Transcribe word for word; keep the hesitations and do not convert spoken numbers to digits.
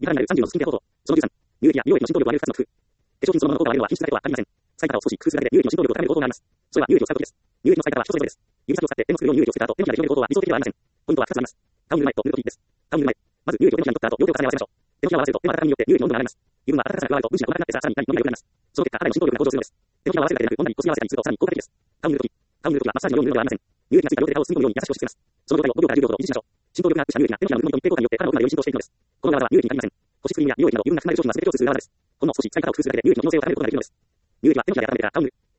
ビタミンあるさんじゅうのスキンケアコード。そのじゅうさん、乳液や美容液の浸透力を上げるふたつの工夫。化粧品そのものの効果を上げるのは品質だけではありません。使い方を少し工夫するだけで乳液の浸透力を高める方法があります。それは乳液を使うことです。乳液の使い方は人それぞれです。指先を使って手のするように乳液をつけた後、手のひらで広げる方法は理想的ではありません。ポイントはふたつあります。タオル塗る前と塗るときです。タオル塗る前。まず乳液を手のひらに取った後、両手を重ね合わせましょう。手のひらを合わせると手の温かみによって乳液の温度が上がります。油分は温かさが加わると無視が細かくなってさらに何も伸びが良くなります。その結果、肌への浸透力が向上するのです。手のひらを合わせるだけでなく、温度にこすり合わせたりするとさらに効果的です。タオル塗るとき。タオル塗るときはマッサージのように塗るのではありません。乳液がついた両手で顔を包むように優しく押し付けます。その状態をごびょうからじゅうびょうほど維持しましょう。浸透力がアップした乳液が手のひらのぬるみと密閉効果によって肌の奥までより浸透していくのです。この技は乳液に限りません。保湿クリームや美容液など油分が含まれる商品は全て共通する技です。ほんの少し使い方を工夫するだけで乳液の可能性を高めることができるのです。乳液は手のひらで温めてからタオル塗る。